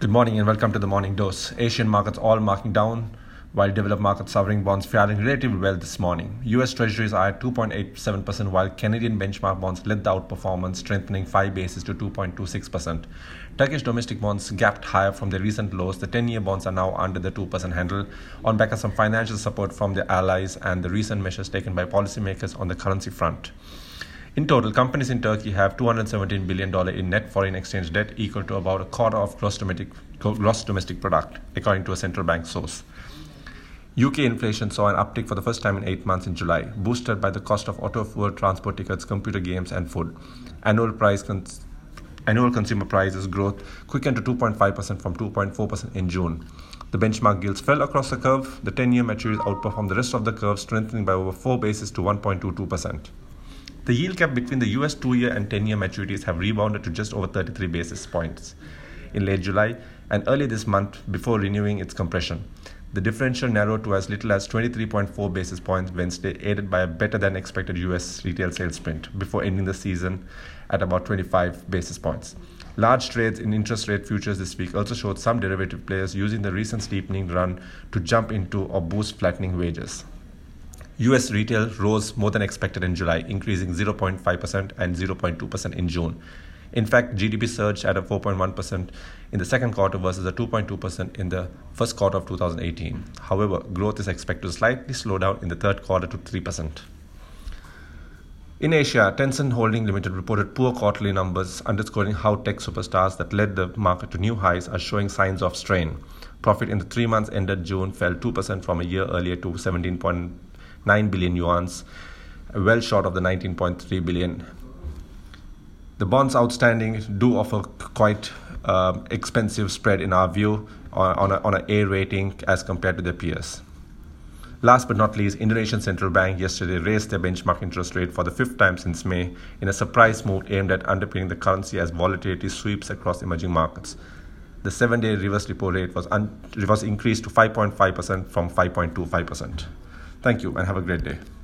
Good morning and welcome to the morning dose. Asian markets all marking down, while developed markets sovereign bonds faring relatively well this morning. US Treasuries are at 2.87%, while Canadian benchmark bonds led the outperformance, strengthening 5 basis to 2.26%. Turkish domestic bonds gapped higher from their recent lows. The 10-year bonds are now under the 2% handle on back of some financial support from their allies and the recent measures taken by policymakers on the currency front. In total, companies in Turkey have $217 billion in net foreign exchange debt, equal to about a quarter of gross domestic product, according to a central bank source. UK inflation saw an uptick for the first time in 8 months in July, boosted by the cost of auto fuel, transport tickets, computer games, and food. Annual consumer prices growth quickened to 2.5% from 2.4% in June. The benchmark yields fell across the curve. The 10-year maturities outperformed the rest of the curve, strengthening by over 4 basis to 1.22%. The yield gap between the US 2-year and 10-year maturities have rebounded to just over 33 basis points in late July and early this month before renewing its compression. The differential narrowed to as little as 23.4 basis points Wednesday, aided by a better-than-expected US retail sales print, before ending the season at about 25 basis points. Large trades in interest rate futures this week also showed some derivative players using the recent steepening run to jump into or boost flattening wages. US retail rose more than expected in July, increasing 0.5% and 0.2% in June. In fact, GDP surged at a 4.1% in the second quarter versus a 2.2% in the first quarter of 2018. However, growth is expected to slightly slow down in the third quarter to 3%. In Asia, Tencent Holding Limited reported poor quarterly numbers, underscoring how tech superstars that led the market to new highs are showing signs of strain. Profit in the 3 months ended June fell 2% from a year earlier to 17.9 billion yuan, well short of the 19.3 billion. The bonds outstanding do offer quite expensive spread in our view on an A rating as compared to their peers. Last but not least, Indonesian Central Bank yesterday raised their benchmark interest rate for the 5th time since May in a surprise move aimed at underpinning the currency as volatility sweeps across emerging markets. The 7-day reverse repo rate was increased to 5.5% from 5.25%. Thank you and have a great day.